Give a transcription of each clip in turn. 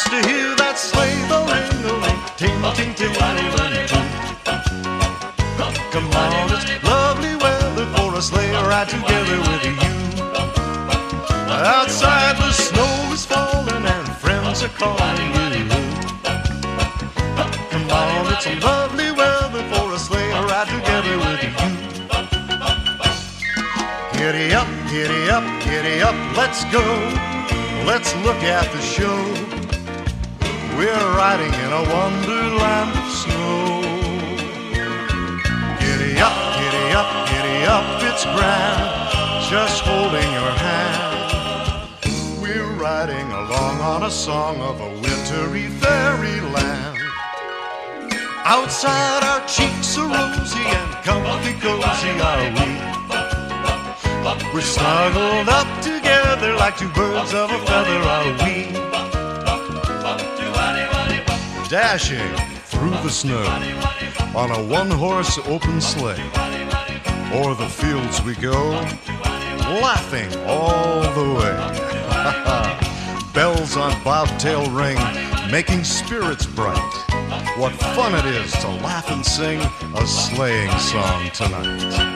to hear that sleigh bell ring-a-ling, ting, ting, ting, ting. Come on, it's lovely weather for a sleigh ride together with you. Outside the snow is falling and friends are calling you. Come on, it's a lovely weather for a sleigh ride together with you. Giddy up, giddy up, giddy up, let's go. Let's look at the show. We're riding in a wonderland of snow. Giddy up, giddy up, giddy up, it's grand, just holding your hand. We're riding along on a song of a wintry fairyland. Outside our cheeks are rosy and comfy cozy are we. We're snuggled up together like two birds of a feather are we. Dashing through the snow on a one-horse open sleigh. O'er the fields we go, laughing all the way. Bells on bobtail ring, making spirits bright. What fun it is to laugh and sing a sleighing song tonight.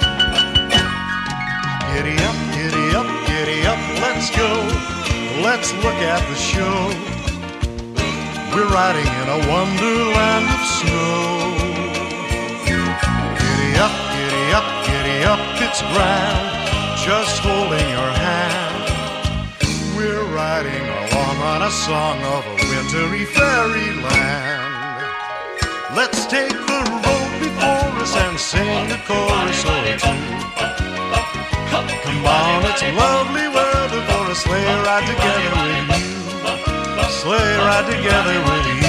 Giddy up, giddy up, giddy up, let's go. Let's look at the show. We're riding in a wonderland of snow. Giddy up, giddy up, giddy up, it's grand, just holding your hand. We're riding along on a song of a wintry fairyland. Let's take the road before us and sing a chorus or two. Come on, it's lovely weather for a sleigh ride together with you. Sleigh ride together with you.